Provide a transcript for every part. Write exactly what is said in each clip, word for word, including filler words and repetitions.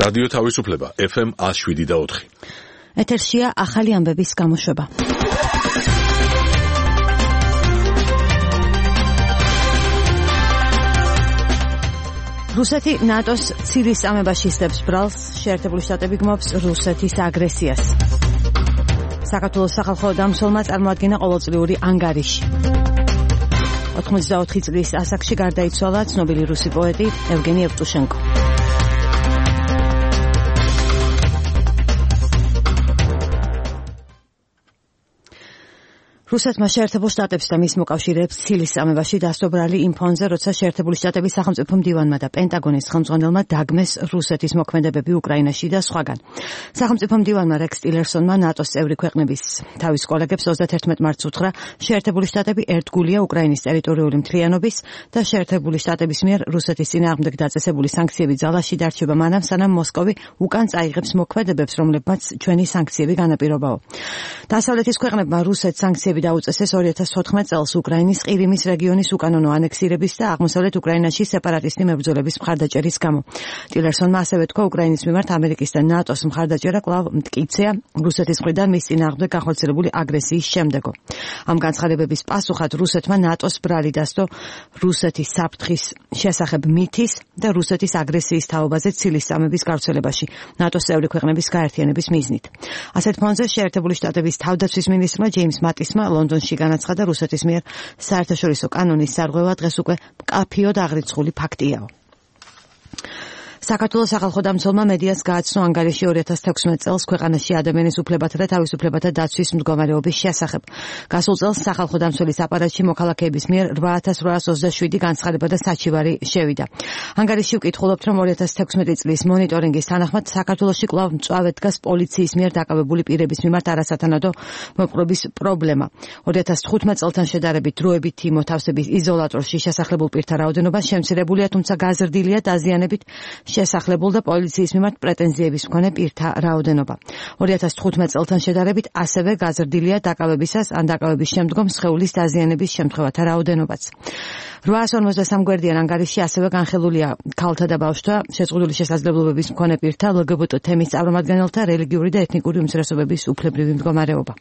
რადიო თავისუფლება ეფ ემ one oh seven და four. ეთერშია ახალი ამბების გამოშვება. რუსეთი ნატოს ცილის წამებაში ისდებს ბრალს, შეერთებული შტატები გმობს რუსეთის აგრესიას. საქართველოს სახალხო დამცველმა წარმოადგინა ყოველწლიური ანგარიში. ოთხმოცდაოთხი წლის ასაკში გარდაიცვალა ცნობილი რუსი პოეტი ევგენი ევტუშენკო. რუსეთმა შეერთებულ შტატებს და მის მოკავშირეებს ცილის წამებაში დასტობრალი იმ ფონზე, როცა შეერთებული შტატების სახელმწიფო მდივანმა და პენტაგონის ხელმძღვანელმა დაგმეს რუსეთის მოქმედებები უკრაინაში და სხვაგან. სახელმწიფო მდივანმა რექს ტილერსონმა ნატოს წევრი ქვეყნების თავის კოლეგებს ოცდაათერთმეტ მარტს უთხრა, შეერთებული შტატები ერთგულია უკრაინის ტერიტორიული მთლიანობის და შეერთებული შტატების მიერ რუსეთის წინააღმდეგ დაწესებული სანქციები ძალაში დარჩება მანამ, სანამ მოსკოვი უკან წაიღებს მოქმედებებს, რომლებმაც ჩვენი სანქციები განაპირობაო. დასავლეთის ქვეყნებმა რუსეთს სანქციები დაუწესეს ორი ათას ოთხმეტ წელს უკრაინის ყირიმის რეგიონის უკანონო ანექსირების და აღმოსავლეთ უკრაინაში სეპარატისტი მებრძოლების მხარდაჭერის გამო. ტილერსონმა ასევე თქვა, უკრაინის მიმართ ამერიკის და ნატოს მხარდაჭერა კვლავ მტკიცეა რუსეთის მხრიდან მის წინააღმდეგ განხორციელებული აგრესიის შემდეგო. ამ განცხადებების პასუხად რუსეთმა ნატოს ბრალი დასდო რუსეთის საფრთხის შესახებ მითის და რუსეთის აგრესიის თაობაზე ცილის წამების გავრცელებაში ნატოს წევრი ქვეყნების გაერთიანების მიზნით. ასეთ ფონზე შეერთებული შტატების თავდაცვის მინისტრმა ჯეიმს მატისმა ლონდონში განაცხადა, რუსეთის მიერ საერთაშორისო კანონის სარღვევა დღეს უკვე მკაფიოდ აღრიცხული ფაქტიაო. საქართველოს სახალხო დამცველმა მედიას გააცნო ანგარიში ორი ათას თექვსმეტ წელს ქვეყანაში ადამიანის უფლებათა და თავისუფლებათა დაცვის მდგომარეობის შესახებ. გასულ წელს სახალხო დამცველის აპარატში მოქალაქეების მიერ რვა ათას რვაას ოცდაშვიდი განცხადება და საჩივარი შევიდა. ანგარიში ვკითხულობთ, რომ ორი ათას თექვსმეტი წლის მონიტორინგის თანახმად საქართველოში კვლავ მწვავედ დგას პოლიციის მიერ დაკავებული პირების მიმართ არასათანადო მოპყრობის პრობლემა. ორი ათას თხუთმეტ წელთან შედარებით დროებითი მოთავსების იზოლატორში შესახლებულ პირთა რაოდენობა შემცირებულია, თუმცა გაზრდილია დაზიანებით შესახლებულ და პოლიციის მიმართ პრეტენზიების მქონე პირთა რაოდენობა. ორი ათას თხუთმეტ წელთან შედარებით ასევე გაზრდილია დაკავებისას ან დაკავების შემდგომ სხეულის დაზიანების შემთხვევათა რაოდენობაც. რვაას ორმოცდასამ გვერდიან ანგარიში ასევე განხილულია ქალთა და ბავშვთა, შეზღუდული შესაძლებლობების მქონე პირთა, ელ გი ბი ტი თემის წარმომადგენელთა, რელიგიური და ეთნიკური უმცირესობების უფლებრივი მდგომარეობა.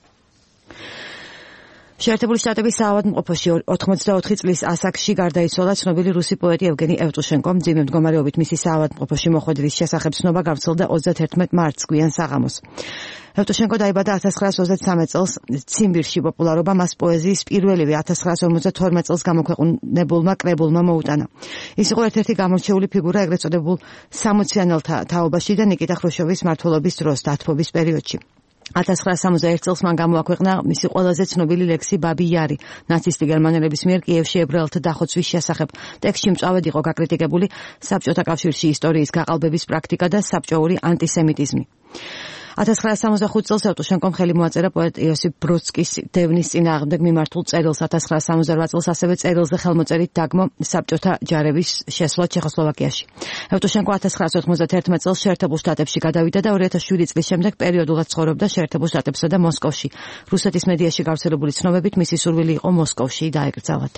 შეერთებული შტატების საავადმყოფოში ოთხმოცდაოთხი წლის ასაკში გარდაიცვალა ცნობილი რუსი პოეტი ევგენი ევტუშენკო. მძიმე მდგომარეობით მისი საავადმყოფოში მოხვედრის შესახებ ცნობა გავრცელდა ოცდაათერთმეტ მარტს გვიან საღამოს. ევტუშენკო დაიბადა ათას ცხრაას ოცდათსამეტ წელს ციმბირში. პოპულარობა მას პოეზიის პირველივე ათას ცხრაას ორმოცდათორმეტ წელს გამოქვეყნებულმა კრებულმა მოუტანა. ის იყო ერთ-ერთი გამორჩეული ფიგურა ეგრეთ წოდებულ სამოციანელთა თაობაში და ნიკიტა ხრუშჩოვის მმართველობის დროს დათბობის პერიოდში. ათას ცხრაას სამოცდაერთ წელს მან გამოაქვეყნა მისი ყველაზე ცნობილი ლექსი ბაბი იარი, ნაცისტი გერმანელების მიერ კიევში ებრაელთა დახოცვის შესახებ. ტექსტში მწვავედ იყო გაკრიტიკებული საბჭოთა კავშირში ისტორიის გაყალბების პრაქტიკა და საბჭოური ანტისემიტიზმი. ათას ცხრაას სამოცდახუთ წელს ევტუშენკომ ხელი მოაწერა პოეტ იოსიფ ბროდსკის დევნის წინააღმდეგ მიმართულ წერილს. ათას ცხრაას სამოცდარვა წელს ასევე წერილზე ხელმოწერით დაგმო საბჭოთა ჯარების შესვლა ჩეხოსლოვაკიაში. ევტუშენკო ათას ცხრაას ოთხმოცდათერთმეტ წელს შეერთებულ შტატებში გადავიდა და ორი ათას შვიდი წლის შემდეგ პერიოდულად ცხოვრობდა შეერთებულ შტატებსა და მოსკოვში. რუსეთის მედიაში გავრცელებული ცნობებით მისი სურვილი იყო მოსკოვში დაეკრძალათ.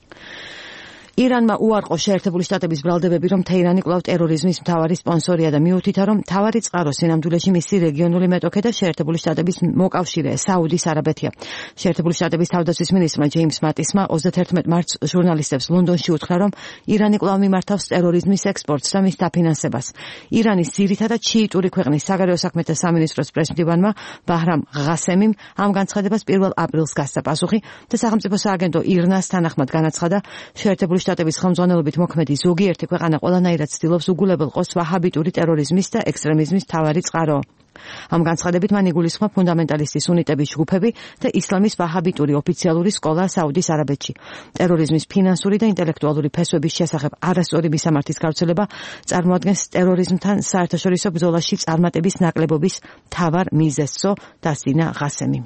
ირანმა უარყო შეერთებული შტატების ბრალდებები, რომ თეირანი კვლავ ტერორიზმის მთავარი სპონსორია და მიუთითა, რომ მთავარი წყარო სინამდვილეში მისი რეგიონული მეტოქე და შეერთებული შტატების მოკავშირე საუდის არაბეთია. შეერთებული შტატების თავდაცვის მინისტრმა ჯეიმს მატისმა ოცდაათერთმეტ მარტს ჟურნალისტებს ლონდონში უთხრა, რომ ირანი კვლავ მიმართავს ტერორიზმის ექსპორტს და მის დაფინანსებას. ირანის ძირითადად შიიტური ქვეყნის საგარეო საქმეთა სამინისტროს პრესმდივანმა ბაჰრამ ღასემიმ ამ განცხადებას პირველ აპრილს გასცა პასუხი და სახელმწიფო სააგენტო ირნას თანახმად განაცხადა, შეერთებული შტატების ხელმძღვანელობით მოქმედი ზოგიერთი ქვეყანა ყველანაირად ცდილობს უგულებელყოს ვაჰაბიტური ტერორიზმის და ექსტრემიზმის მთავარი წყარო. ამ განცხადებით მან იგულისხმა ფუნდამენტალისტი სუნიტების ჯგუფები და ისლამის ვაჰაბიტური ოფიციალური სკოლა საუდის არაბეთში. ტერორიზმის ფინანსური და ინტელექტუალური ფესვების შესახებ არასწორი მისამართის გავრცელება წარმოადგენს ტერორიზმთან საერთაშორისო ბრძოლაში წარმატების ნაკლებობის მთავარ მიზეზსო, დასძინა ღასემიმ.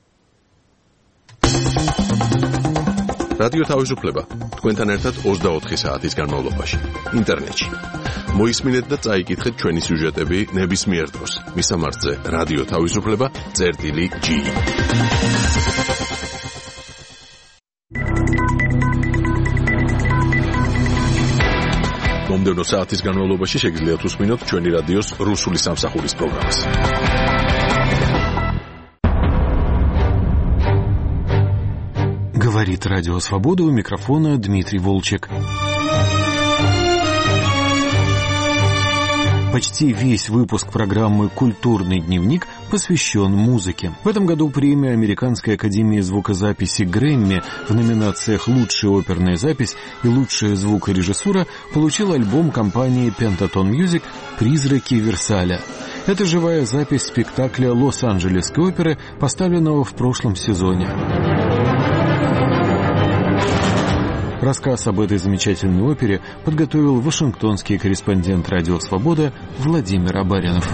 რადიო თავისუფლება თქვენთან ერთად ოცდაოთხი საათის განმავლობაში ინტერნეტში. მოისმინეთ და წაიკითხეთ ჩვენი სიუჟეტები ნებისმიერ დროს. მისამართზე რადიო თავისუფლება წერტილი ჯი. მომდევნო საათის განმავლობაში შეგიძლიათ უსმინოთ ჩვენი რადიოს რუსული სამსახურის პროგრამას. Говорит Радио Свобода, у микрофона Дмитрий Волчек. Почти весь выпуск программы «Культурный дневник» посвящен музыке. В этом году премию Американской академии звукозаписи Грэмми в номинациях «Лучшая оперная запись» и «Лучшая звукорежиссура» получил альбом компании Pentaton Music «Призраки Версаля». Это живая запись спектакля Лос-Анджелесской оперы, поставленного в прошлом сезоне. Рассказ об этой замечательной опере подготовил вашингтонский корреспондент «Радио Свобода» Владимир Абаринов.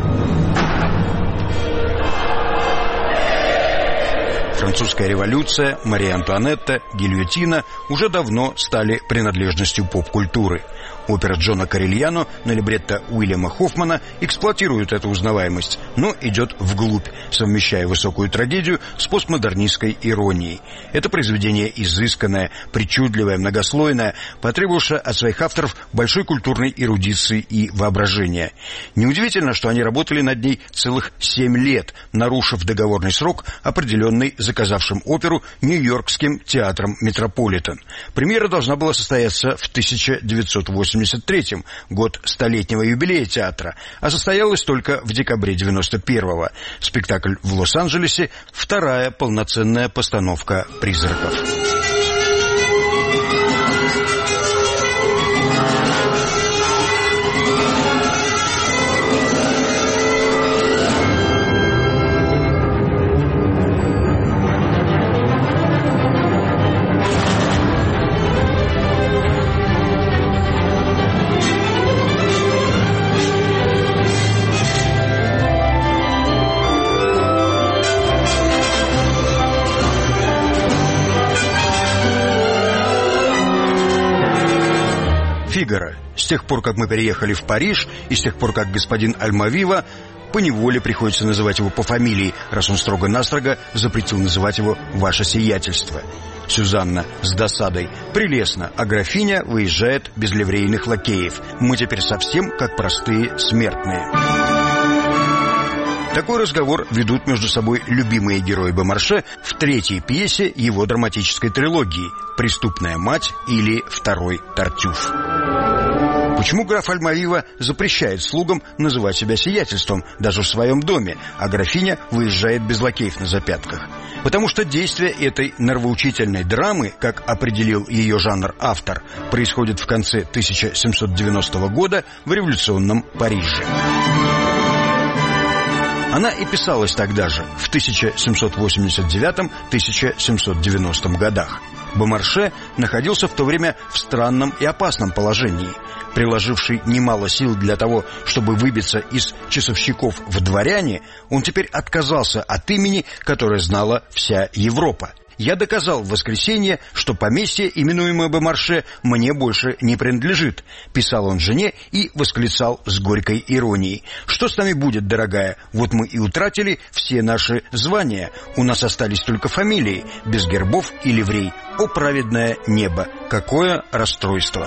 Французская революция, Мария Антуанетта, гильотина уже давно стали принадлежностью поп-культуры. Опера Джона Корельяно на либретто Уильяма Хоффмана эксплуатирует эту узнаваемость, но идет вглубь, совмещая высокую трагедию с постмодернистской иронией. Это произведение изысканное, причудливое, многослойное, потребовавшее от своих авторов большой культурной эрудиции и воображения. Неудивительно, что они работали над ней целых семь лет, нарушив договорный срок, определенный заказавшим оперу Нью-Йоркским театром Метрополитен. Премьера должна была состояться в тысяча девятьсот восемьдесят третьем, год столетнего юбилея театра, а состоялась только в декабре девяносто первого. Спектакль в Лос-Анджелесе – вторая полноценная постановка «Призраков». «Фигаро». С тех пор, как мы переехали в Париж, и с тех пор, как господин Альмавива, поневоле приходится называть его по фамилии, раз он строго-настрого запретил называть его «Ваше сиятельство». Сюзанна с досадой: «Прелестно, а графиня выезжает без ливрейных лакеев. Мы теперь совсем как простые смертные». Такой разговор ведут между собой любимые герои Бомарше в третьей пьесе его драматической трилогии «Преступная мать» или «Второй Тартюф». Почему граф Альмавива запрещает слугам называть себя сиятельством даже в своем доме, а графиня выезжает без лакеев на запятках? Потому что действие этой нравоучительной драмы, как определил ее жанр автор, происходит в конце тысяча семьсот девяностого года в революционном Париже. Она и писалась тогда же, в тысяча семьсот восемьдесят девятом — тысяча семьсот девяностом годах. Бомарше находился в то время в странном и опасном положении. Приложивший немало сил для того, чтобы выбиться из часовщиков в дворяне, он теперь отказался от имени, которое знала вся Европа. «Я доказал в воскресенье, что поместье, именуемое Бомарше, мне больше не принадлежит», — писал он жене и восклицал с горькой иронией: «Что с нами будет, дорогая? Вот мы и утратили все наши звания. У нас остались только фамилии, без гербов и ливрей. О, праведное небо! Какое расстройство!»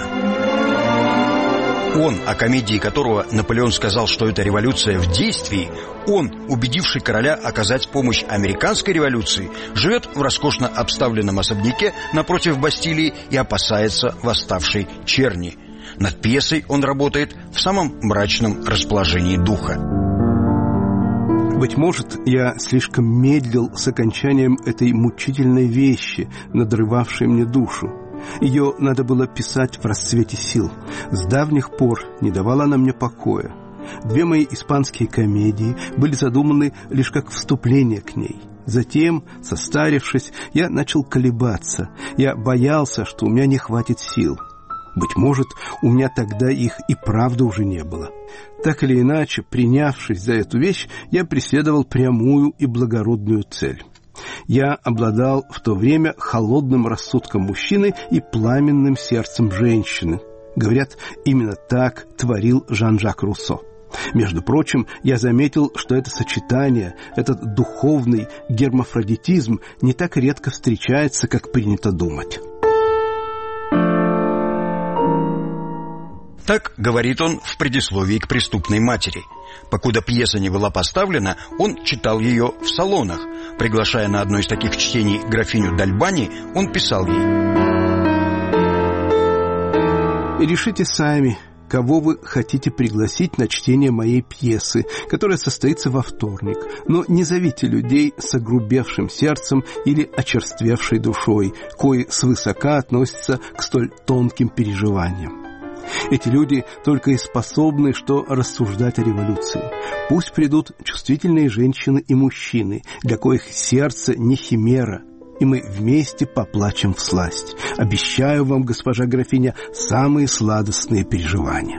Он, о комедии которого Наполеон сказал, что это революция в действии, он, убедивший короля оказать помощь американской революции, живет в роскошно обставленном особняке напротив Бастилии и опасается восставшей черни. Над пьесой он работает в самом мрачном расположении духа. Быть может, я слишком медлил с окончанием этой мучительной вещи, надрывавшей мне душу. Ее надо было писать в расцвете сил. С давних пор не давала она мне покоя. Две мои испанские комедии были задуманы лишь как вступление к ней. Затем, состарившись, я начал колебаться. Я боялся, что у меня не хватит сил. Быть может, у меня тогда их и правда уже не было. Так или иначе, принявшись за эту вещь, я преследовал прямую и благородную цель. Я обладал в то время холодным рассудком мужчины и пламенным сердцем женщины. Говорят, именно так творил Жан-Жак Руссо. Между прочим, я заметил, что это сочетание, этот духовный гермафродитизм не так редко встречается, как принято думать. Так говорит он в предисловии к «Преступной матери». Покуда пьеса не была поставлена, он читал ее в салонах. Приглашая на одно из таких чтений графиню Д'Альбани, он писал ей: «Решите сами, кого вы хотите пригласить на чтение моей пьесы, которая состоится во вторник, но не зовите людей с огрубевшим сердцем или очерствевшей душой, кои свысока относятся к столь тонким переживаниям. Эти люди только и способны что рассуждать о революции. Пусть придут чувствительные женщины и мужчины, для коих сердце не химера, и мы вместе поплачем всласть. Обещаю вам, госпожа графиня, самые сладостные переживания».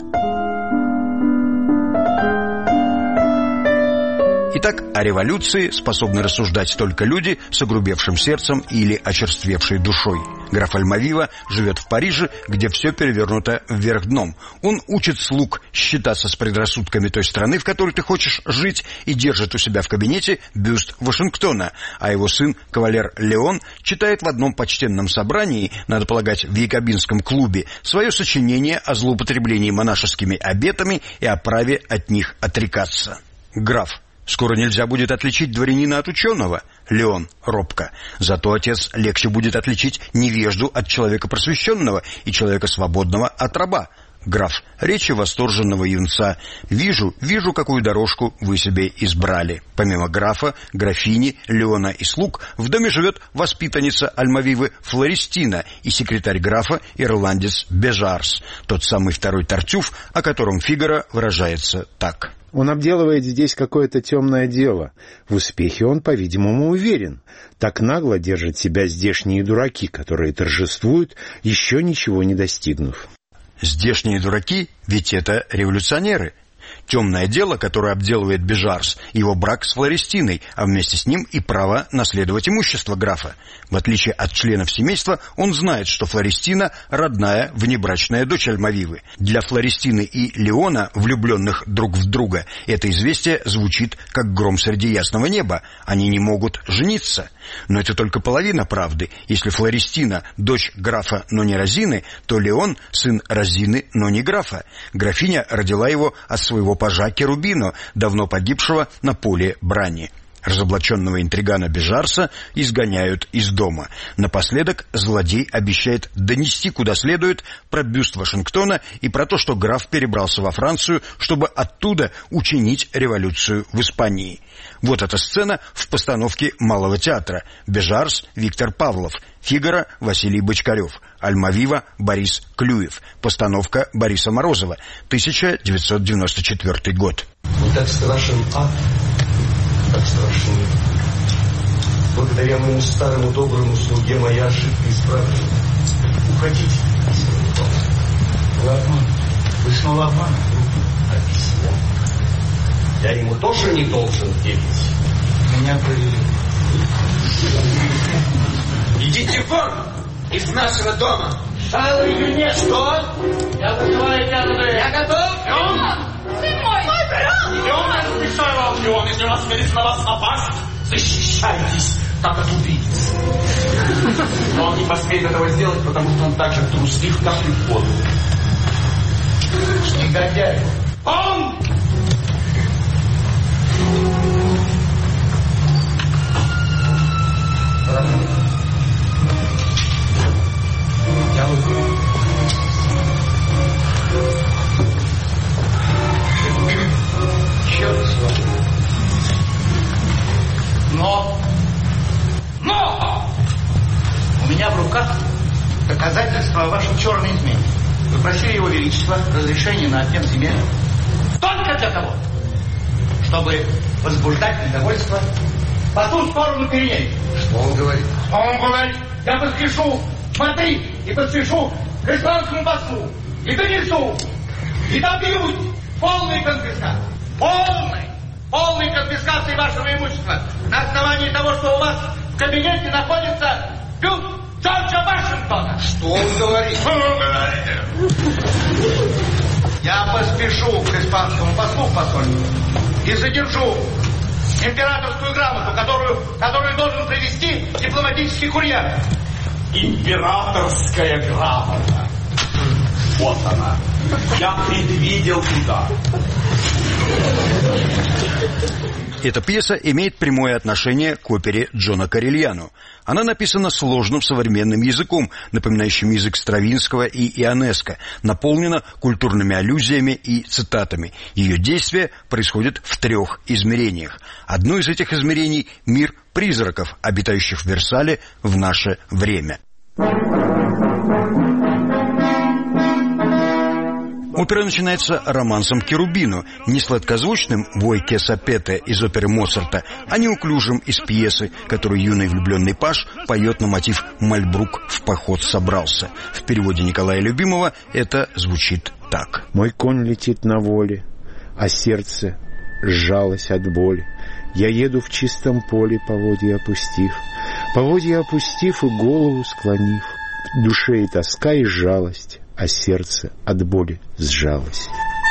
Итак, о революции способны рассуждать только люди с огрубевшим сердцем или очерствевшей душой. Граф Альмавива живет в Париже, где все перевернуто вверх дном. Он учит слуг считаться с предрассудками той страны, в которой ты хочешь жить, и держит у себя в кабинете бюст Вашингтона, а его сын, кавалер Леон, читает в одном почтенном собрании, надо полагать, в Якобинском клубе, свое сочинение о злоупотреблении монашескими обетами и о праве от них отрекаться. Граф: «Скоро нельзя будет отличить дворянина от ученого». Леон робко: «Зато, отец, легче будет отличить невежду от человека просвещенного и человека свободного от раба». Граф: «Речи восторженного юнца. Вижу, вижу, какую дорожку вы себе избрали». Помимо графа, графини, Леона и слуг, в доме живет воспитанница Альмавивы Флористина и секретарь графа, ирландец Бежарс, тот самый второй Тартюф, о котором Фигаро выражается так: «Он обделывает здесь какое-то темное дело. В успехе он, по-видимому, уверен. Так нагло держат себя здешние дураки, которые торжествуют, еще ничего не достигнув». Здешние дураки, ведь это революционеры. Темное дело, которое обделывает Бежарс, его брак с Флористиной, а вместе с ним и право наследовать имущество графа. В отличие от членов семейства, он знает, что Флористина – родная внебрачная дочь Альмавивы. Для Флористины и Леона, влюбленных друг в друга, это известие звучит как гром среди ясного неба. Они не могут жениться. Но это только половина правды. Если Флористина – дочь графа, но не Розины, то Леон – сын Розины, но не графа. Графиня родила его от своего пажа Керубино, давно погибшего на поле брани. Разоблаченного интригана Бежарса изгоняют из дома. Напоследок злодей обещает донести куда следует про бюст Вашингтона и про то, что граф перебрался во Францию, чтобы оттуда учинить революцию в Испании. Вот эта сцена в постановке Малого театра. Бежарс — Виктор Павлов, Фигаро — Василий Бочкарев, Альмавива — Борис Клюев. Постановка Бориса Морозова, тысяча девятьсот девяносто четвёртый год. Вот так страшен ад, так страшен. Благодаря моему старому доброму слуге моя ошибка исправлена. Уходите. Вы обман. Вы снова обман. Объяснил. Я ему тоже не должен верить. Меня провели. Идите вон из нашего дома. Шалу или нет? Что? Я вызываю тебя на дуэль. Я готов. Леон! Сын мой! Мой брат! Леон, я разрешаю вам, Леон, если у нас вылез на вас напасть, защищайтесь, как от убийц. Но он не посмеет этого сделать, потому что он так же труслив, как и подлый. Негодяй! Он! Я выйду. Черт с вами. Но, но у меня в руках доказательства о вашей черной измене. Вы просили его величества разрешения на обмен земель только для того, чтобы возбуждать недовольство по ту сторону Пиренеев. Что он говорит? Что он говорит? Я поспешу, смотри, и поспешу к испанскому послу, и донесу, и добьюсь полной конфискации. Полной, полной конфискации вашего имущества на основании того, что у вас в кабинете находится бюст Джорджа Вашингтона. Что он говорит? Что он говорит? Я поспешу к испанскому послу в посольство и задержу императорскую грамоту, которую, которую должен привезти дипломатический курьер. Императорская грамота. Вот она. Я предвидел удар. Эта пьеса имеет прямое отношение к опере Джона Корельяно. Она написана сложным современным языком, напоминающим язык Стравинского и Ионеско, наполнена культурными аллюзиями и цитатами. Ее действие происходит в трех измерениях. Одно из этих измерений – мир призраков, обитающих в Версале в наше время. Опера начинается романсом Керубино, не сладкозвучным «Вой ке сапете» из оперы Моцарта, а неуклюжим из пьесы, которую юный влюбленный паж поет на мотив «Мальбрук в поход собрался». В переводе Николая Любимова это звучит так. «Мой конь летит на воле, а сердце сжалось от боли. Я еду в чистом поле, поводья опустив, поводья опустив и голову склонив. В душе и тоска, и жалость, а сердце от боли сжалось».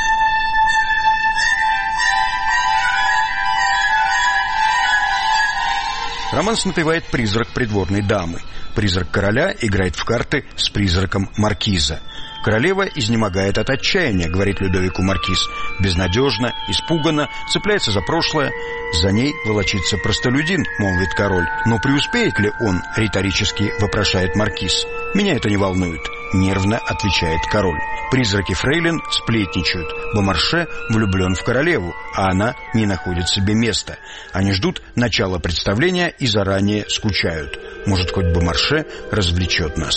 Романс напевает призрак придворной дамы. Призрак короля играет в карты с призраком маркиза. Королева изнемогает от отчаяния, говорит Людовику маркиз. Безнадежно, испуганно, цепляется за прошлое. За ней волочится простолюдин, молвит король. Но преуспеет ли он, риторически вопрошает маркиз. Меня это не волнует, нервно отвечает король. Призраки фрейлин сплетничают. Бомарше влюблен в королеву, а она не находит себе места. Они ждут начала представления и заранее скучают. Может, хоть Бомарше развлечет нас.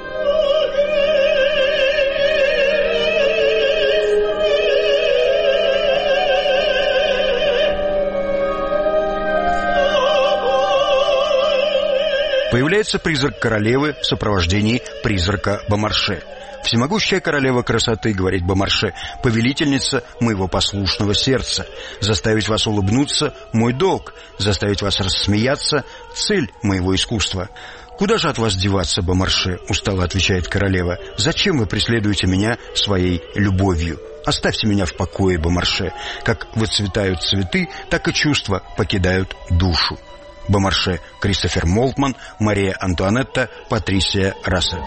Появляется призрак королевы в сопровождении призрака Бомарше. «Всемогущая королева красоты, — говорит Бомарше, — повелительница моего послушного сердца. Заставить вас улыбнуться — мой долг, заставить вас рассмеяться — цель моего искусства». «Куда же от вас деваться, Бомарше? — устало отвечает королева. — Зачем вы преследуете меня своей любовью? Оставьте меня в покое, Бомарше. Как выцветают цветы, так и чувства покидают душу». Бомарше, Кристофер Молтман, Мария Антуанетта, Патрисия Рассет.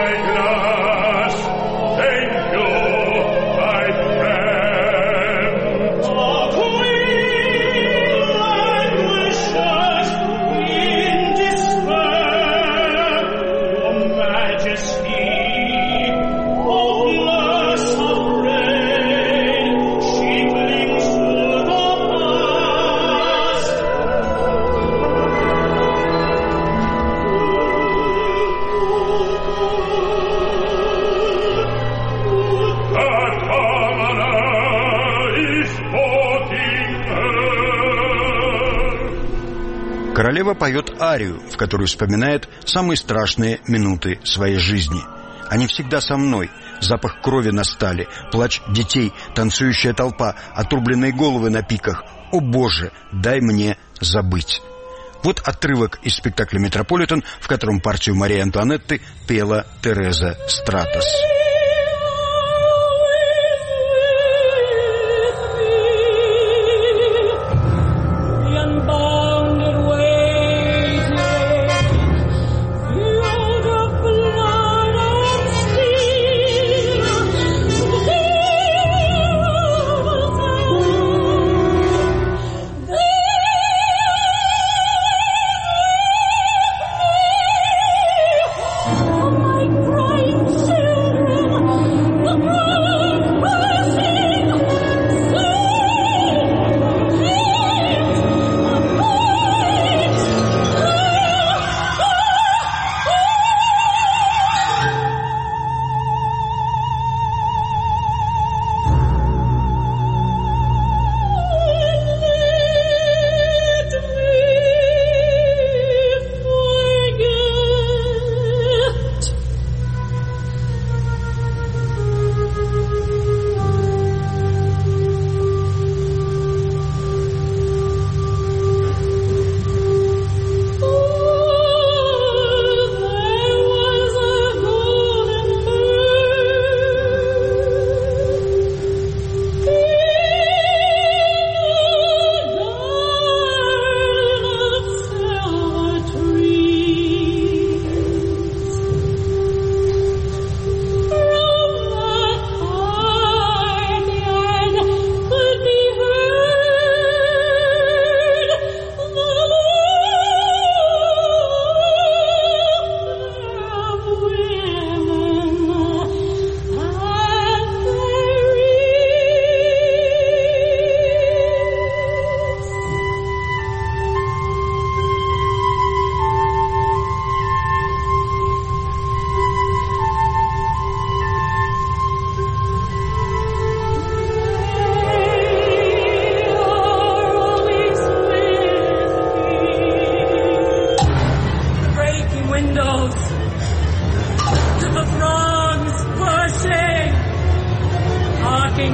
Королева поет арию, в которой вспоминает самые страшные минуты своей жизни. «Они всегда со мной. Запах крови на стале, плач детей, танцующая толпа, отрубленные головы на пиках. О, Боже, дай мне забыть». Вот отрывок из спектакля «Метрополитен», в котором партию Марии Антуанетты пела Тереза Стратос.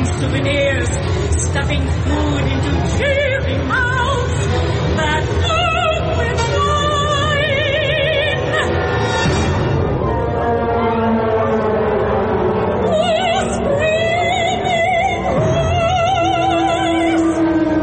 souvenirs, stuffing food into cheery mouths that float with wine. Oh, screaming voice,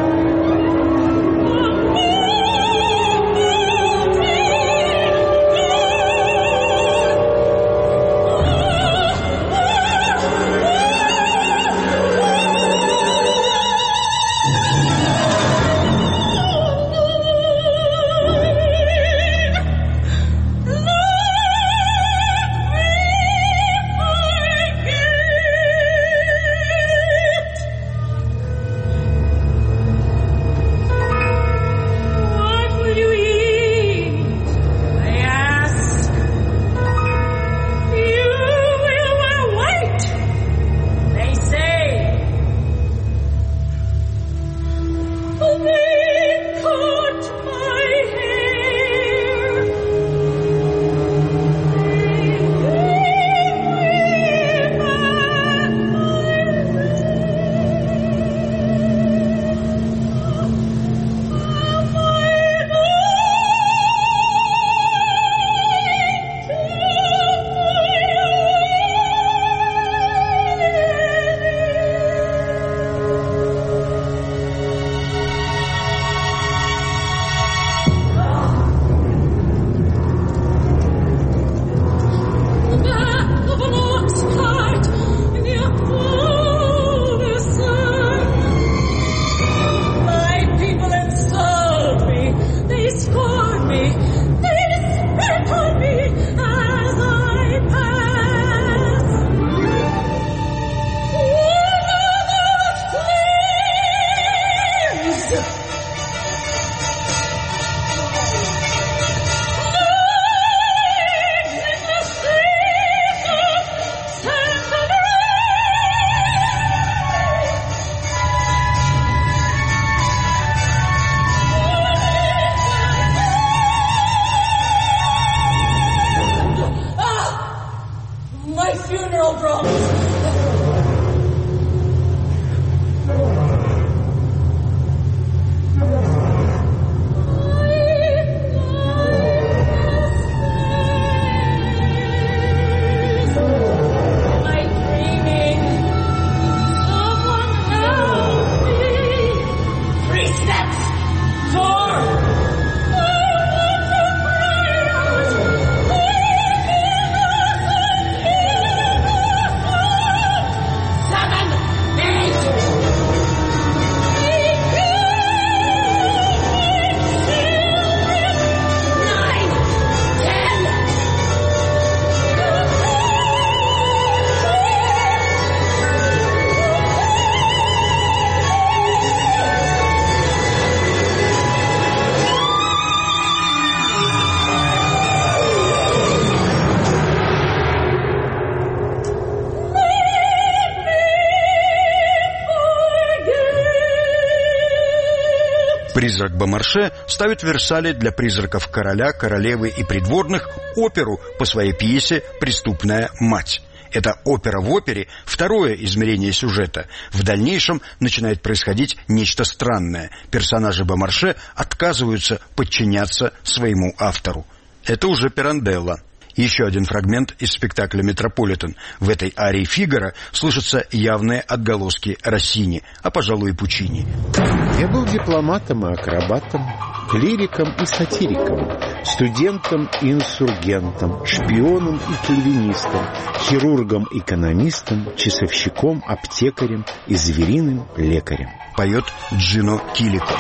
Призрак Бомарше ставит в Версале для призраков короля, королевы и придворных оперу по своей пьесе «Преступная мать». Это опера в опере, второе измерение сюжета. В дальнейшем начинает происходить нечто странное. Персонажи Бомарше отказываются подчиняться своему автору. Это уже Пиранделло. Еще один фрагмент из спектакля «Метрополитен». В этой арии Фигаро слышатся явные отголоски Россини, а, пожалуй, и Пучини. Я был дипломатом и акробатом, клириком и сатириком, студентом и инсургентом, шпионом и кальвинистом, хирургом, экономистом, часовщиком, аптекарем и звериным лекарем. Поет Джино Килико.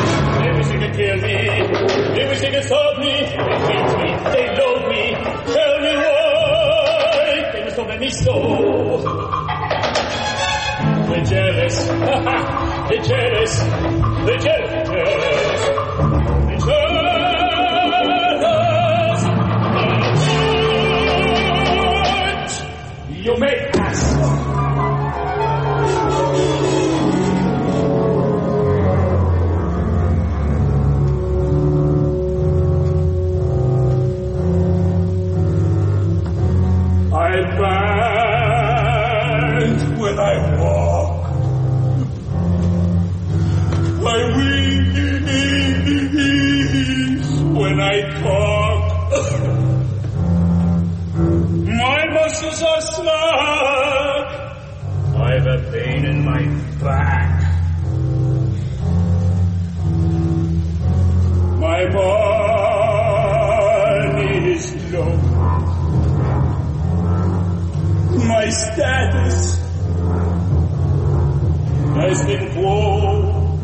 They're jealous, they're jealous, they're jealous, they're jealous. You may pass. I bend when I walk. muscles are slack. I've a pain in my back. My money is low. My status has been poor.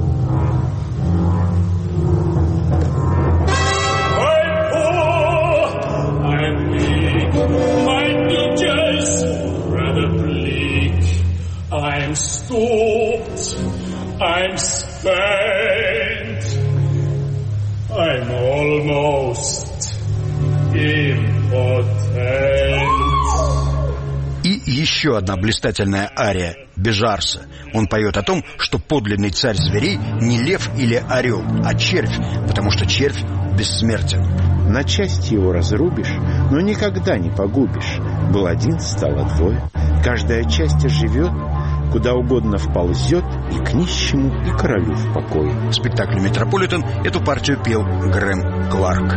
I'm poor, I'm weak, my features rather bleak. I'm stooped, I'm spent, I'm almost impotent. И еще одна блистательная ария Бежарса. Он поет о том, что подлинный царь зверей не лев или орел, а червь, потому что червь бессмертен. На части его разрубишь, но никогда не погубишь. Был один, стало двое. Каждая часть оживет, куда угодно вползет, и к нищему, и королю в покое. В спектакле «Метрополитен» эту партию пел Грэм Кларк.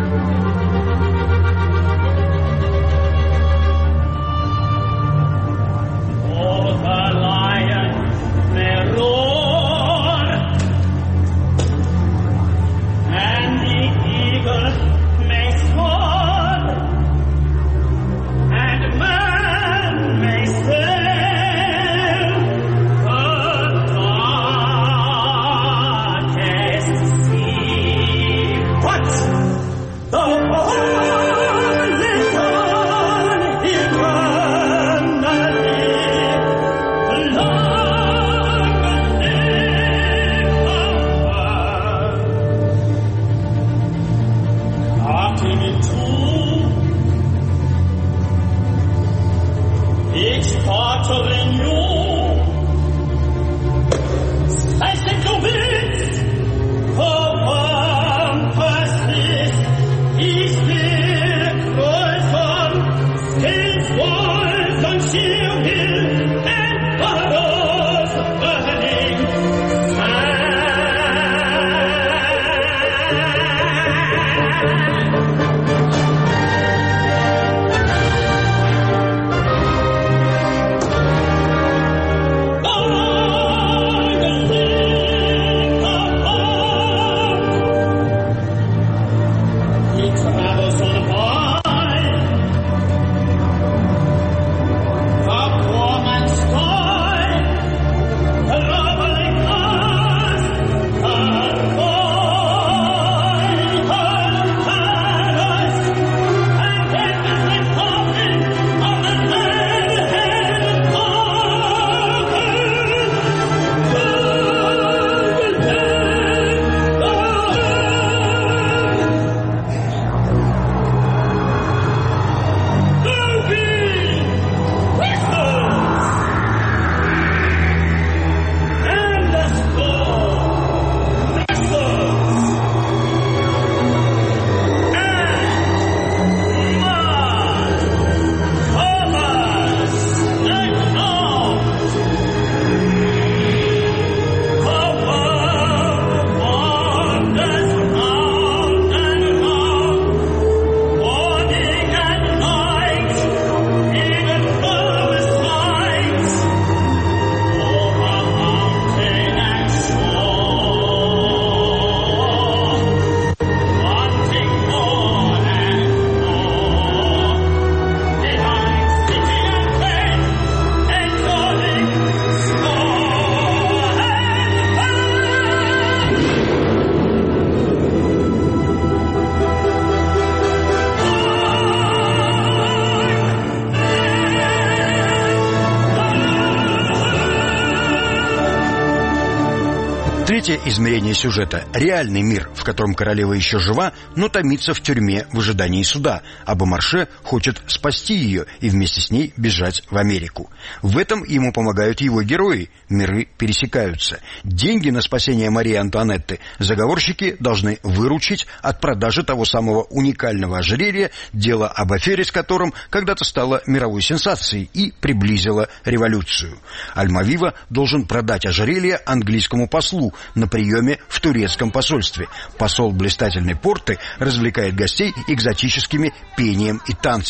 Третье измерение сюжета – реальный мир, в котором королева еще жива, но томится в тюрьме в ожидании суда, а Бомарше хочет спасти ее и вместе с ней бежать в Америку. В этом ему помогают его герои, миры пересекаются. Деньги на спасение Марии Антуанетты заговорщики должны выручить от продажи того самого уникального ожерелья, дело об афере с которым когда-то стало мировой сенсацией и приблизило революцию. Альмавива должен продать ожерелье английскому послу на приеме в турецком посольстве. Посол блистательной порты развлекает гостей экзотическими пением и танцами.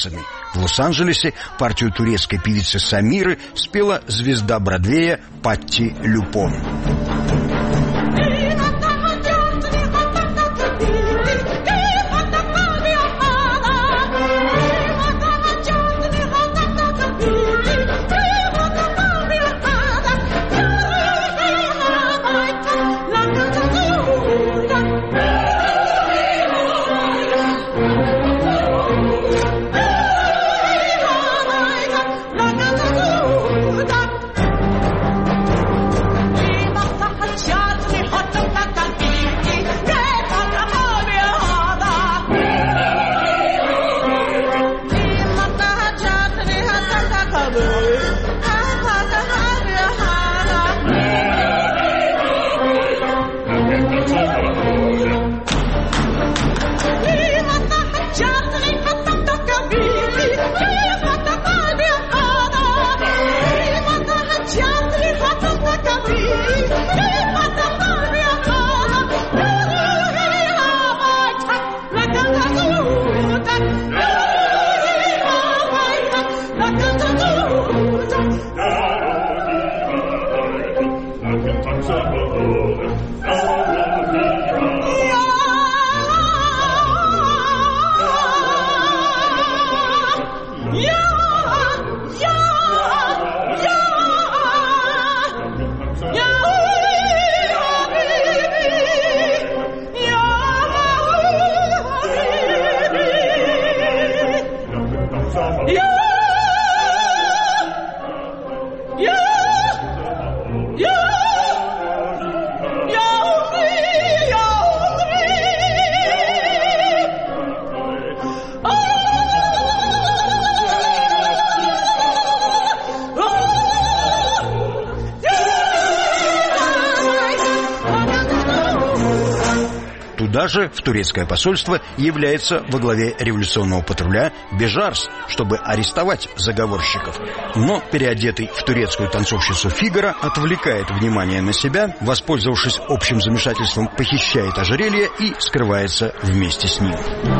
В Лос-Анджелесе партию турецкой певицы Самиры спела звезда Бродвея Патти Люпон. Даже в турецкое посольство является во главе революционного патруля Бежарс, чтобы арестовать заговорщиков. Но переодетый в турецкую танцовщицу Фигаро отвлекает внимание на себя, воспользовавшись общим замешательством, похищает ожерелье и скрывается вместе с ним.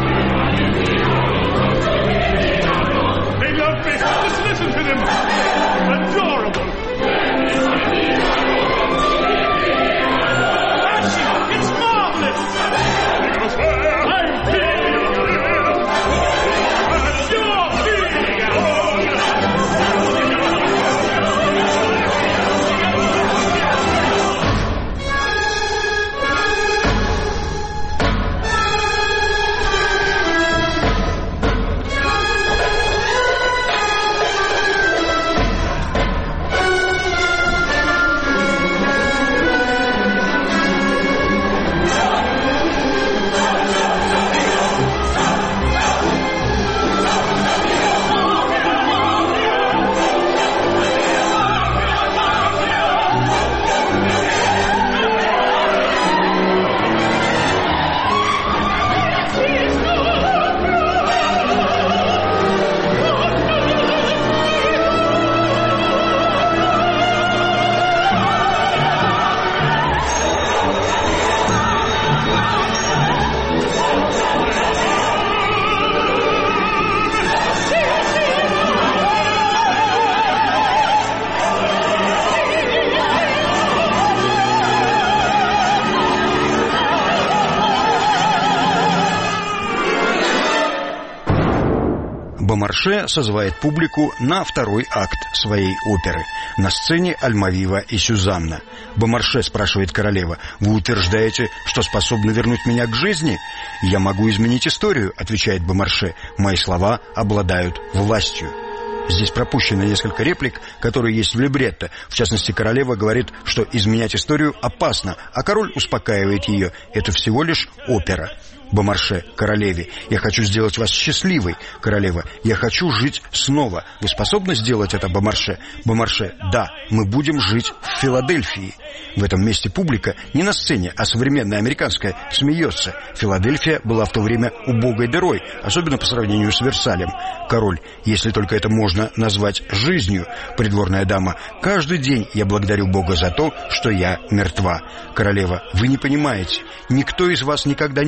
Бомарше созывает публику на второй акт своей оперы. На сцене Альмавива и Сюзанна. Бомарше спрашивает королева: «Вы утверждаете, что способны вернуть меня к жизни?» «Я могу изменить историю», — отвечает Бомарше. «Мои слова обладают властью». Здесь пропущено несколько реплик, которые есть в либретто. В частности, королева говорит, что изменять историю опасно, а король успокаивает ее. Это всего лишь опера. Бомарше королеве: «Я хочу сделать вас счастливой». Королева: «Я хочу жить снова». «Вы способны сделать это, Бомарше?» Бомарше: «Да, мы будем жить в Филадельфии». В этом месте публика, не на сцене, а современная американская, смеется. Филадельфия была в то время убогой дырой, особенно по сравнению с Версалем. Король: «Если только это можно назвать жизнью». Придворная дама: «Каждый день я благодарю Бога за то, что я мертва». Королева: «Вы не понимаете, никто из вас никогда не жил по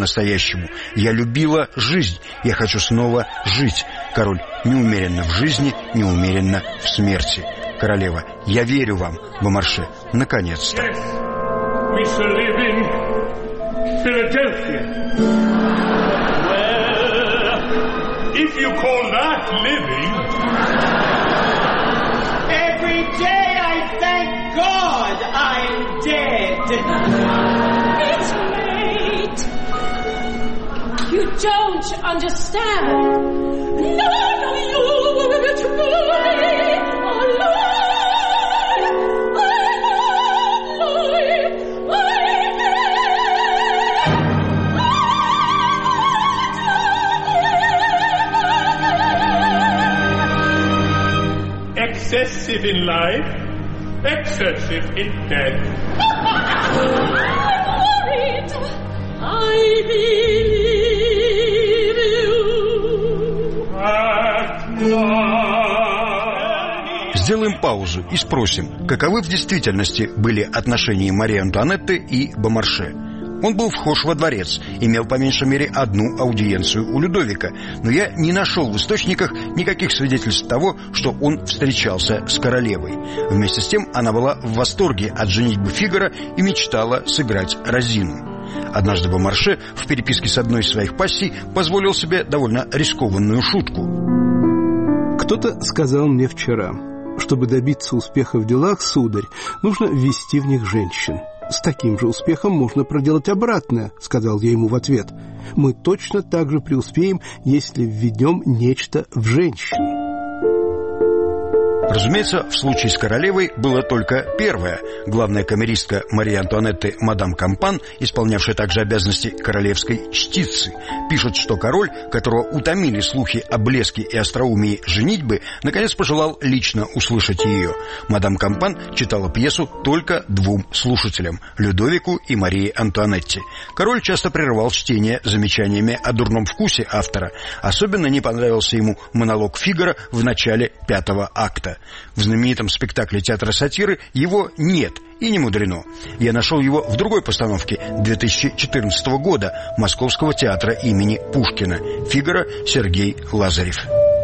по-настоящему. Я любила жизнь. Я хочу снова жить. Король: неумеренно в жизни, неумеренно в смерти. Королева: я верю вам, Бомарше, наконец-то. Yes, we shall live in Philadelphia. Well, if you call that living. Every day I thank God I'm dead. It's late. You don't understand. No, no, you truly alive. Excessive in life, excessive in death. I'm worried. I believe you. At night. Сделаем паузу и спросим, каковы в действительности были отношения Марии Антуанетты и Бомарше. Он был вхож во дворец, имел по меньшей мере одну аудиенцию у Людовика, но я не нашел в источниках никаких свидетельств того, что он встречался с королевой. Вместе с тем она была в восторге от женитьбы Фигаро и мечтала сыграть Розину. Однажды Бомарше в переписке с одной из своих пассий позволил себе довольно рискованную шутку. Кто-то сказал мне вчера: чтобы добиться успеха в делах, сударь, нужно ввести в них женщин. С таким же успехом можно проделать обратное, сказал я ему в ответ. Мы точно так же преуспеем, если введем нечто в женщин. Разумеется, в случае с королевой было только первое. Главная камеристка Марии Антуанетты мадам Кампан, исполнявшая также обязанности королевской чтицы, пишет, что король, которого утомили слухи о блеске и остроумии женитьбы, наконец пожелал лично услышать ее. Мадам Кампан читала пьесу только двум слушателям – Людовику и Марии Антуанетте. Король часто прерывал чтение замечаниями о дурном вкусе автора. Особенно не понравился ему монолог Фигаро в начале пятого акта. В знаменитом спектакле театра сатиры его нет, и не мудрено. Я нашел его в другой постановке две тысячи четырнадцатого года Московского театра имени Пушкина. Фигаро, Сергей Лазарев.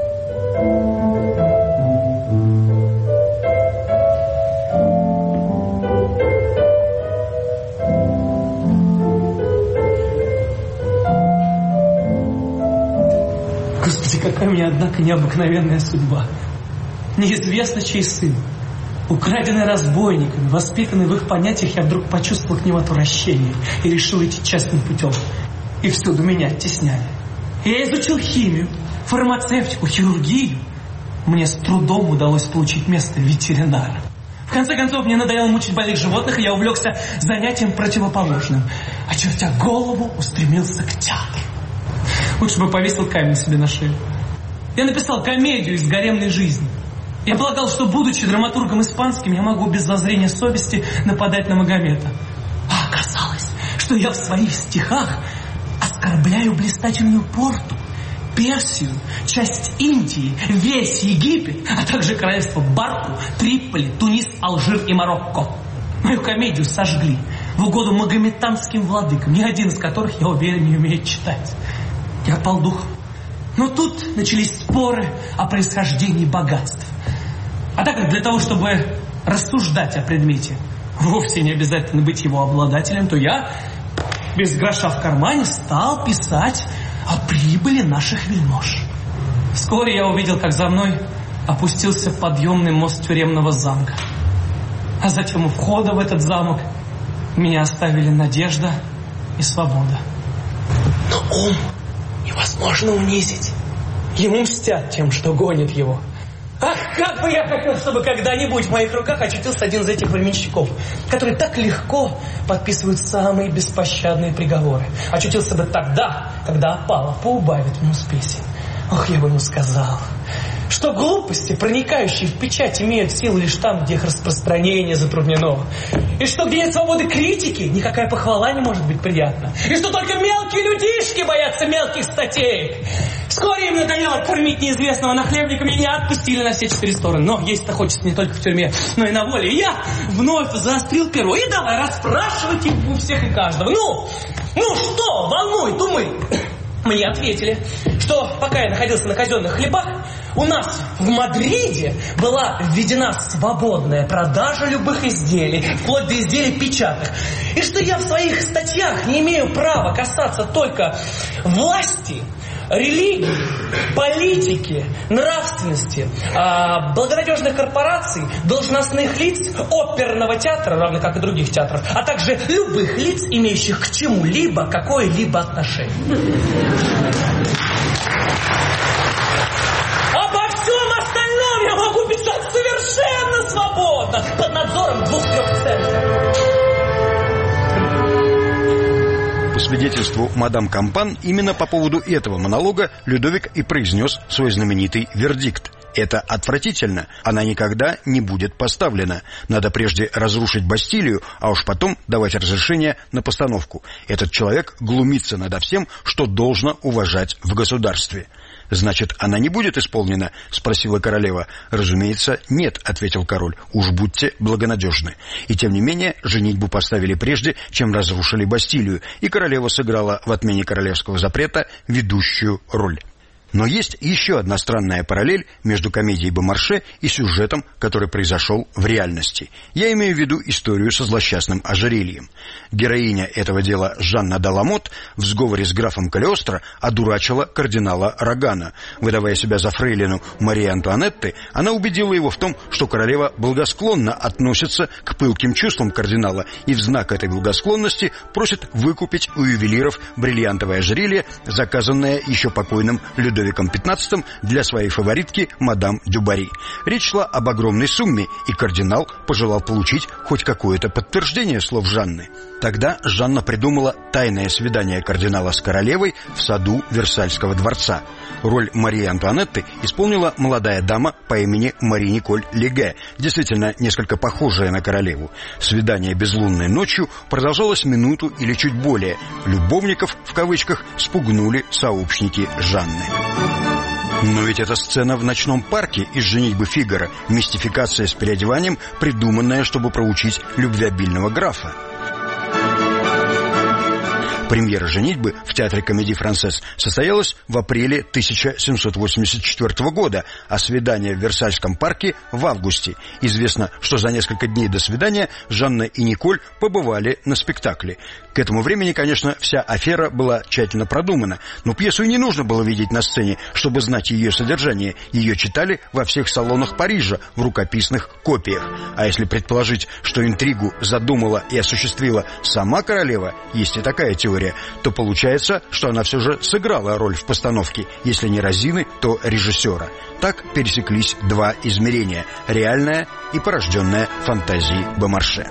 Господи, какая у меня, однако, необыкновенная судьба. Неизвестно, чей сын. Украденный разбойниками, воспитанный в их понятиях, я вдруг почувствовал к ним отвращение и решил идти частным путем. И всюду меня оттесняли. Я изучил химию, фармацевтику, хирургию. Мне с трудом удалось получить место ветеринара. В конце концов, мне надоело мучить больных животных, и я увлекся занятием противоположным. Очертя голову, устремился к театру. Лучше бы повесил камень себе на шею. Я написал комедию из гаремной жизни. Я полагал, что, будучи драматургом испанским, я могу без зазрения совести нападать на Магомета. А оказалось, что я в своих стихах оскорбляю блистательную Порту, Персию, часть Индии, весь Египет, а также королевство Барку, Триполи, Тунис, Алжир и Марокко. Мою комедию сожгли в угоду магометанским владыкам, ни один из которых, я уверен, не умеет читать. Я пал духом. Но тут начались споры о происхождении богатств. А так как для того, чтобы рассуждать о предмете, вовсе не обязательно быть его обладателем, то я, без гроша в кармане, стал писать о прибыли наших вельмож. Вскоре я увидел, как за мной опустился подъемный мост тюремного замка. А затем у входа в этот замок меня оставили надежда и свобода. Но ум невозможно унизить. Ему мстят тем, что гонит его. Ах, как бы я хотел, чтобы когда-нибудь в моих руках очутился один из этих временщиков, которые так легко подписывают самые беспощадные приговоры. Очутился бы тогда, когда опала поубавит ему спесен. Ох, я бы ему сказал, что глупости, проникающие в печать, имеют силу лишь там, где их распространение затруднено. И что где нет свободы критики, никакая похвала не может быть приятна. И что только мелкие людишки боятся мелких статей. Вскоре им надоело кормить неизвестного нахлебника, меня отпустили на все четыре стороны. Но есть-то хочется не только в тюрьме, но и на воле. И я вновь заострил перо и давай расспрашивать их у всех и каждого. Ну, Ну что, волнует умы? Мне ответили, что пока я находился на казенных хлебах, у нас в Мадриде была введена свободная продажа любых изделий, вплоть до изделий печатных. И что я в своих статьях не имею права касаться только власти, религии, политики, нравственности, а, благонадежных корпораций, должностных лиц, оперного театра, равно как и других театров, а также любых лиц, имеющих к чему-либо какое-либо отношение. Обо всем остальном я могу писать совершенно свободно, под надзором двух-трех центров. По свидетельству мадам Кампан, именно по поводу этого монолога Людовик и произнес свой знаменитый вердикт. Это отвратительно, она никогда не будет поставлена. Надо прежде разрушить Бастилию, а уж потом давать разрешение на постановку. Этот человек глумится надо всем, что должно уважать в государстве. «Значит, она не будет исполнена?» — спросила королева. «Разумеется, нет», — ответил король. «Уж будьте благонадежны». И тем не менее, женитьбу поставили прежде, чем разрушили Бастилию, и королева сыграла в отмене королевского запрета ведущую роль. Но есть еще одна странная параллель между комедией Бомарше и сюжетом, который произошел в реальности. Я имею в виду историю со злосчастным ожерельем. Героиня этого дела Жанна де ла Мот в сговоре с графом Калиостро одурачила кардинала Рогана. Выдавая себя за фрейлину Марии Антуанетты, она убедила его в том, что королева благосклонно относится к пылким чувствам кардинала и в знак этой благосклонности просит выкупить у ювелиров бриллиантовое ожерелье, заказанное еще покойным Людовиком пятнадцатым для своей фаворитки мадам Дюбари. Речь шла об огромной сумме, и кардинал пожелал получить хоть какое-то подтверждение слов Жанны. Тогда Жанна придумала тайное свидание кардинала с королевой в саду Версальского дворца. Роль Марии Антуанетты исполнила молодая дама по имени Мари Николь Леге, действительно несколько похожая на королеву. Свидание безлунной ночью продолжалось минуту или чуть более. Любовников, в кавычках, спугнули сообщники Жанны. Но ведь это сцена в ночном парке из «Женитьбы Фигаро», мистификация с переодеванием, придуманная, чтобы проучить любвеобильного графа. Премьера «Женитьбы» в театре Комедии Франсес состоялась в апреле тысяча семьсот восемьдесят четвёртого года, а свидание в Версальском парке в августе. Известно, что за несколько дней до свидания Жанна и Николь побывали на спектакле. К этому времени, конечно, вся афера была тщательно продумана, но пьесу и не нужно было видеть на сцене, чтобы знать ее содержание. Ее читали во всех салонах Парижа в рукописных копиях. А если предположить, что интригу задумала и осуществила сама королева, есть и такая теория, то получается, что она все же сыграла роль в постановке, если не Розины, то режиссера. Так пересеклись два измерения – реальное и порожденное фантазией Бомарше.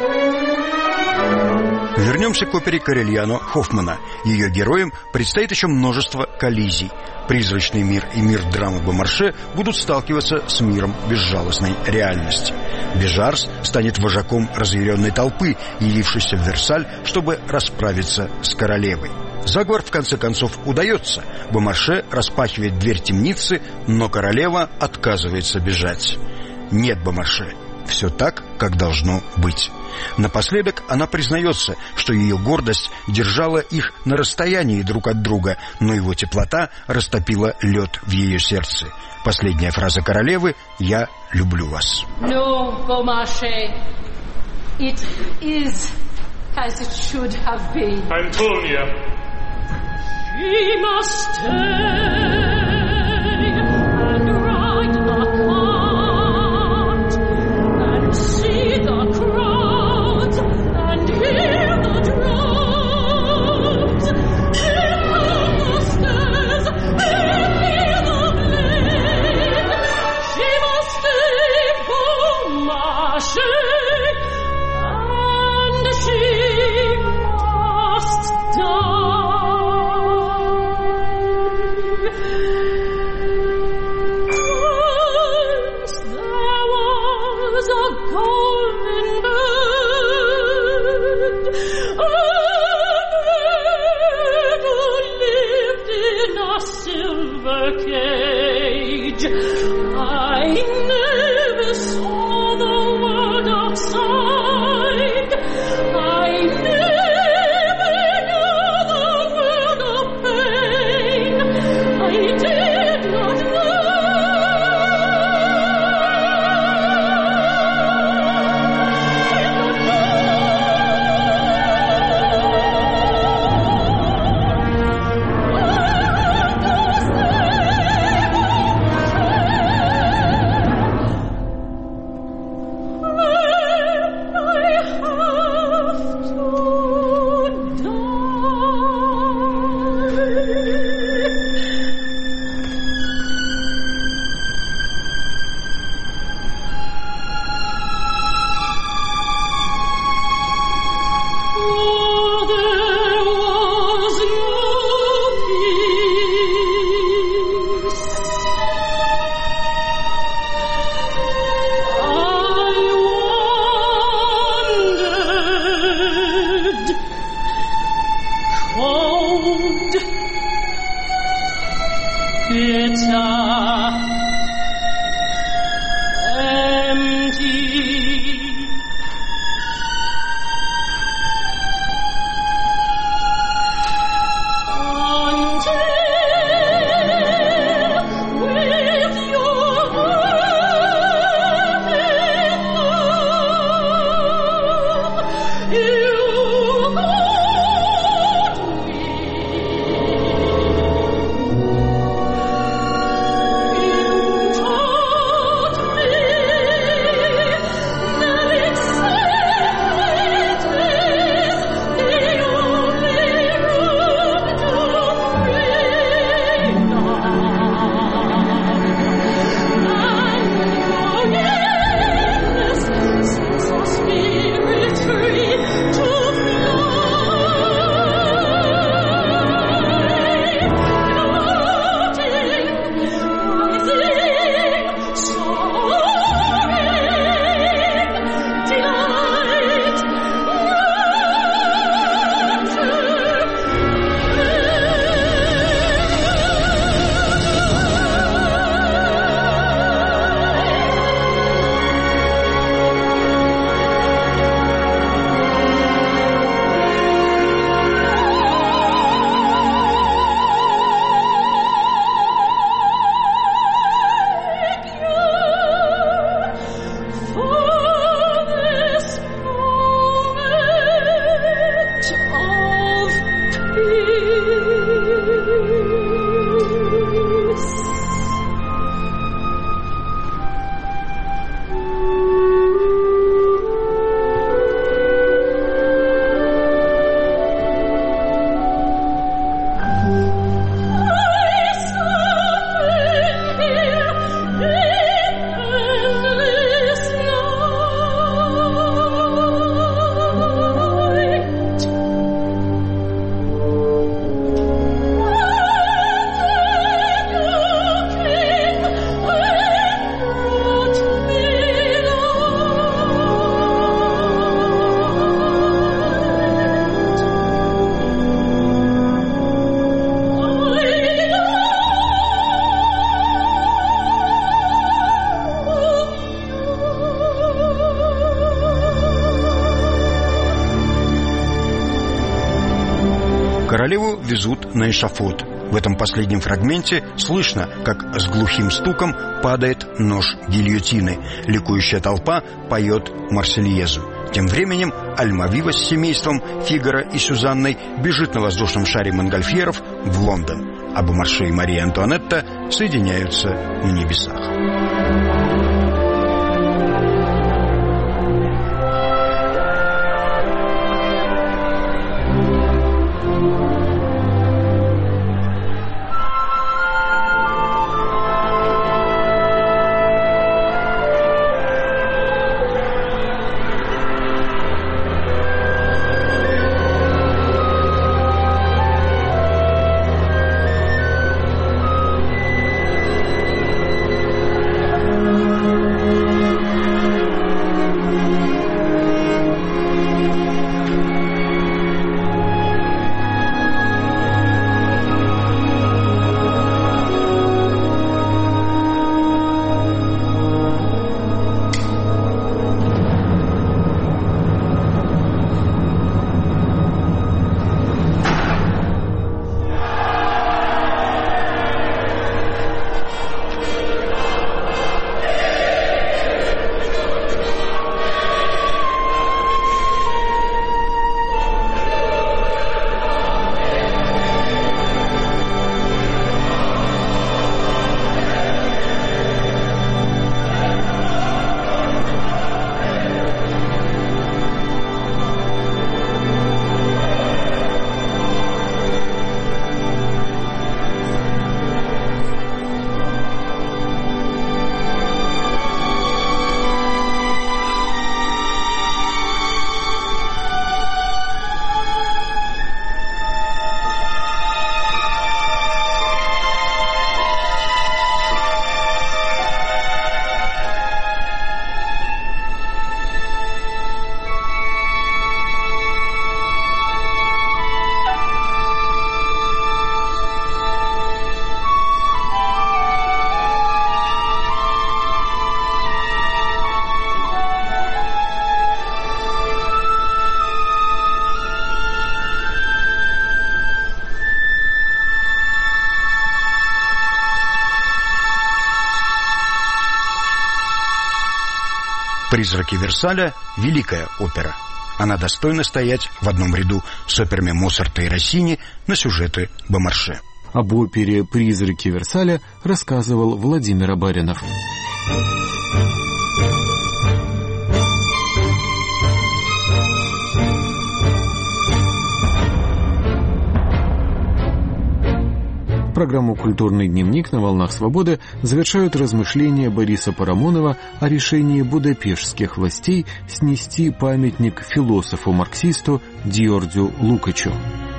Вернемся к опере Корельяно Хоффмана. Ее героям предстоит еще множество коллизий. Призрачный мир и мир драмы Бомарше будут сталкиваться с миром безжалостной реальности. Бежарс станет вожаком разъяренной толпы, явившейся в Версаль, чтобы расправиться с королевой. Заговор в конце концов удается. Бомарше распахивает дверь темницы, но королева отказывается бежать. Нет, Бомарше, все так, как должно быть. Напоследок она признается, что ее гордость держала их на расстоянии друг от друга, но его теплота растопила лед в ее сердце. Последняя фраза королевы «Я люблю вас». No, Beaumarchais, it is as it should have been. Antonia. She must stay and ride the cart and see the crowds and hear the drums, hear the stairs and hear the blade. She must stay, Beaumarchais, and she must die. Королеву везут на эшафот. В этом последнем фрагменте слышно, как с глухим стуком падает нож гильотины. Ликующая толпа поет Марсельезу. Тем временем Альмавива с семейством Фигаро и Сюзанной бежит на воздушном шаре Монгольфьеров в Лондон, а Бомарше и Мария Антуанетта соединяются на небесах. «Призраки Версаля» — великая опера. Она достойна стоять в одном ряду с операми Моцарта и Россини на сюжеты Бомарше. Об опере «Призраки Версаля» рассказывал Владимир Абаринов. Программу «Культурный дневник» на «Волнах Свободы» завершают размышления Бориса Парамонова о решении будапештских властей снести памятник философу-марксисту Дьордю Лукачу.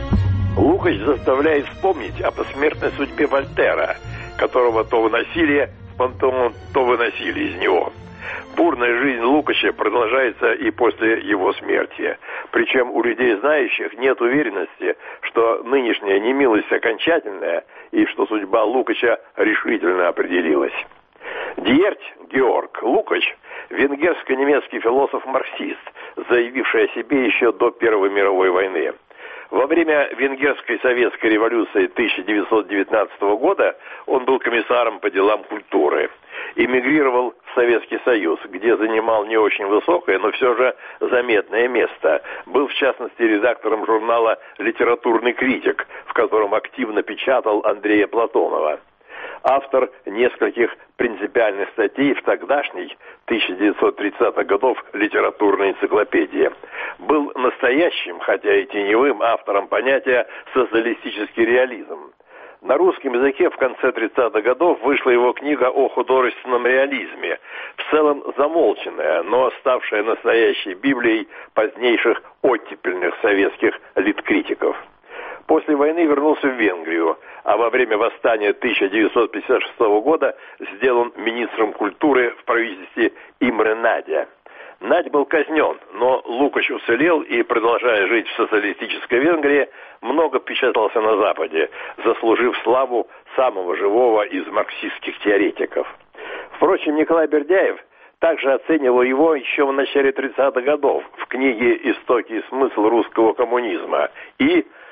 Лукач заставляет вспомнить о посмертной судьбе Вольтера, которого то выносили в пантеон, то выносили из него. Бурная жизнь Лукача продолжается и после его смерти. Причем у людей знающих нет уверенности, что нынешняя немилость окончательная и что судьба Лукача решительно определилась. Дьерть Георг Лукач – венгерско-немецкий философ-марксист, заявивший о себе еще до Первой мировой войны. Во время Венгерской советской революции тысяча девятьсот девятнадцатого года он был комиссаром по делам культуры. Эмигрировал в Советский Союз, где занимал не очень высокое, но все же заметное место. Был, в частности, редактором журнала «Литературный критик», в котором активно печатал Андрея Платонова. Автор нескольких принципиальных статей в тогдашней тысяча девятьсот тридцатых годов литературной энциклопедии. Был настоящим, хотя и теневым, автором понятия «социалистический реализм». На русском языке в конце тридцатых годов вышла его книга о художественном реализме, в целом замолченная, но ставшая настоящей Библией позднейших оттепельных советских литкритиков. После войны вернулся в Венгрию, а во время восстания тысяча девятьсот пятьдесят шестого года сделан министром культуры в правительстве Имре Надя. Надь был казнен, но Лукач уцелел и, продолжая жить в социалистической Венгрии, много печатался на Западе, заслужив славу самого живого из марксистских теоретиков. Впрочем, Николай Бердяев также оценивал его еще в начале тридцатых годов в книге «Истоки и смысл русского коммунизма» и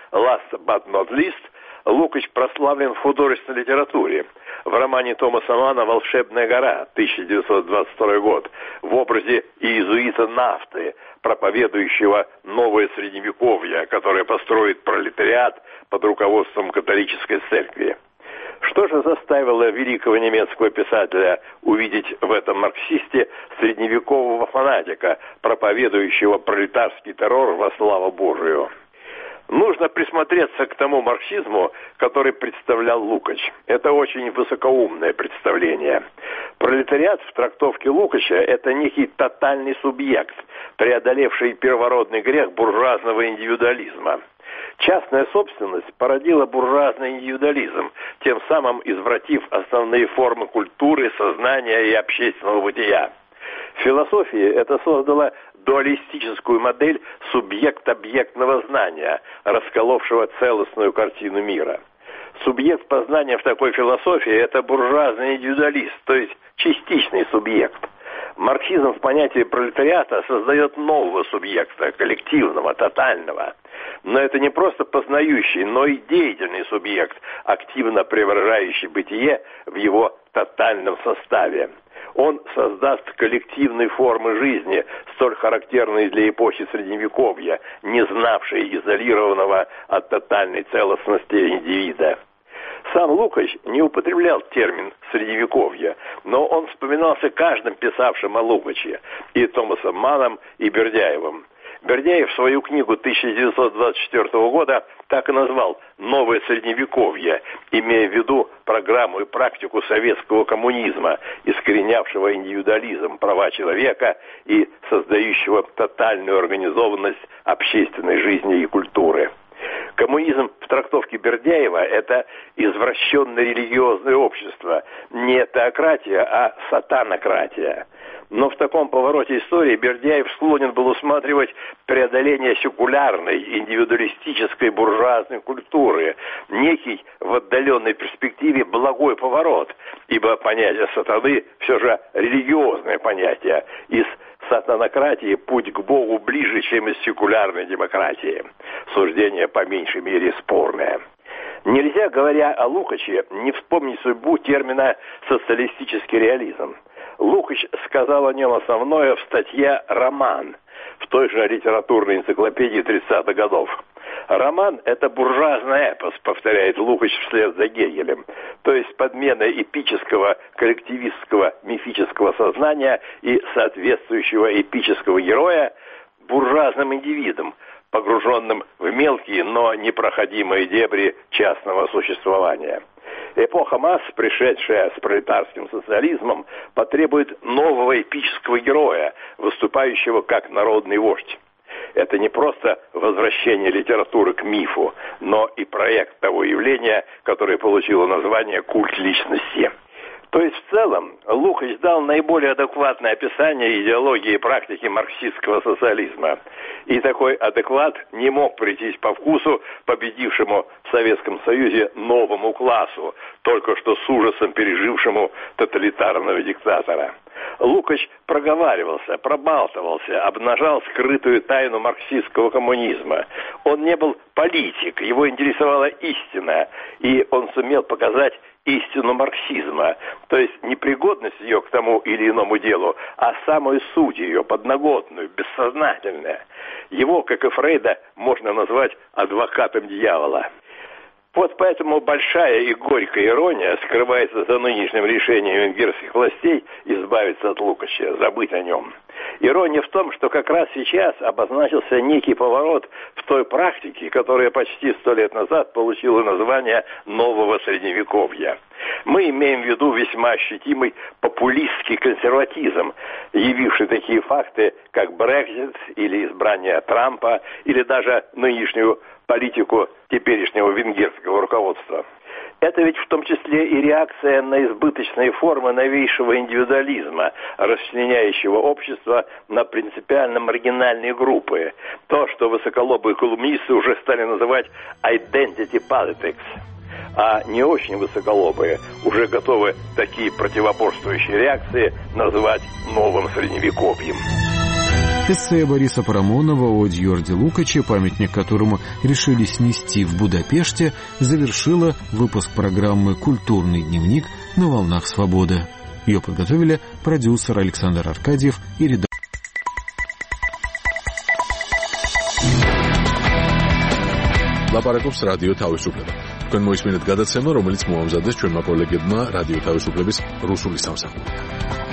«Last but not least» Лукач прославлен в художественной литературе. В романе Томаса Манна «Волшебная гора» тысяча девятьсот двадцать второй год в образе иезуита Нафты, проповедующего новое средневековье, которое построит пролетариат под руководством католической церкви. Что же заставило великого немецкого писателя увидеть в этом марксисте средневекового фанатика, проповедующего пролетарский террор во славу Божию? Нужно присмотреться к тому марксизму, который представлял Лукач. Это очень высокоумное представление. Пролетариат в трактовке Лукача – это некий тотальный субъект, преодолевший первородный грех буржуазного индивидуализма. Частная собственность породила буржуазный индивидуализм, тем самым извратив основные формы культуры, сознания и общественного бытия. В философии это создало дуалистическую модель субъект-объектного знания, расколовшего целостную картину мира. Субъект познания в такой философии – это буржуазный индивидуалист, то есть частичный субъект. Марксизм в понятии пролетариата создает нового субъекта, коллективного, тотального. Но это не просто познающий, но и деятельный субъект, активно преображающий бытие в его тотальном составе. Он создаст коллективные формы жизни, столь характерные для эпохи Средневековья, не знавшей изолированного от тотальной целостности индивида. Сам Лукач не употреблял термин «средневековье», но он вспоминался каждым писавшим о Лукаче, и Томасом Манном, и Бердяевым. Бердяев свою книгу тысяча девятьсот двадцать четвёртого года так и назвал «Новое средневековье», имея в виду программу и практику советского коммунизма, искоренявшего индивидуализм, права человека и создающего тотальную организованность общественной жизни и культуры. Коммунизм в трактовке Бердяева – это извращенное религиозное общество, не теократия, а сатанократия. Но в таком повороте истории Бердяев склонен был усматривать преодоление секулярной, индивидуалистической буржуазной культуры, некий в отдаленной перспективе благой поворот, ибо понятие сатаны все же религиозное понятие. Из сатанократии путь к Богу ближе, чем из секулярной демократии. Суждение по меньшей мере спорное. Нельзя, говоря о Лукаче, не вспомнить судьбу термина «социалистический реализм». Лукач сказал о нем основное в статье «Роман» в той же литературной энциклопедии тридцатых годов. Роман – это буржуазный эпос, повторяет Лукач вслед за Гегелем, то есть подмена эпического, коллективистского, мифического сознания и соответствующего эпического героя буржуазным индивидом, погруженным в мелкие, но непроходимые дебри частного существования. Эпоха масс, пришедшая с пролетарским социализмом, потребует нового эпического героя, выступающего как народный вождь. Это не просто возвращение литературы к мифу, но и проект того явления, которое получило название «Культ личности». То есть, в целом, Лукач дал наиболее адекватное описание идеологии и практики марксистского социализма. И такой адекват не мог прийтись по вкусу победившему в Советском Союзе новому классу, только что с ужасом пережившему тоталитарного диктатора. Лукач проговаривался, пробалтывался, обнажал скрытую тайну марксистского коммунизма. Он не был политик, его интересовала истина, и он сумел показать истину марксизма, то есть не пригодность ее к тому или иному делу, а самую суть ее, подноготную, бессознательную. Его, как и Фрейда, можно назвать адвокатом дьявола. Вот поэтому большая и горькая ирония скрывается за нынешним решением венгерских властей избавиться от Лукача, забыть о нем. Ирония в том, что как раз сейчас обозначился некий поворот в той практике, которая почти сто лет назад получила название нового средневековья. Мы имеем в виду весьма ощутимый популистский консерватизм, явивший такие факты, как Брексит или избрание Трампа, или даже нынешнюю политику теперешнего венгерского руководства. Это ведь в том числе и реакция на избыточные формы новейшего индивидуализма, расчленяющего общество на принципиально маргинальные группы. То, что высоколобые колумнисты уже стали называть «identity politics». А не очень высоколобые уже готовы такие противоборствующие реакции назвать новым средневековьем. Эссе Бориса Парамонова о Эдьюарде Лукаче, памятник которому решили снести в Будапеште, завершила выпуск программы «Культурный дневник» на волнах свободы. Ее подготовили продюсер Александр Аркадьев и редактор. ლაპარაკობს რადიო თავისუფლება. თქვენ მოისმინეთ გადაცემა, რომელიც მოამზადეს ჩვენმა კოლეგებმა რადიო თავისუფლების რუსული სამსახურიდან.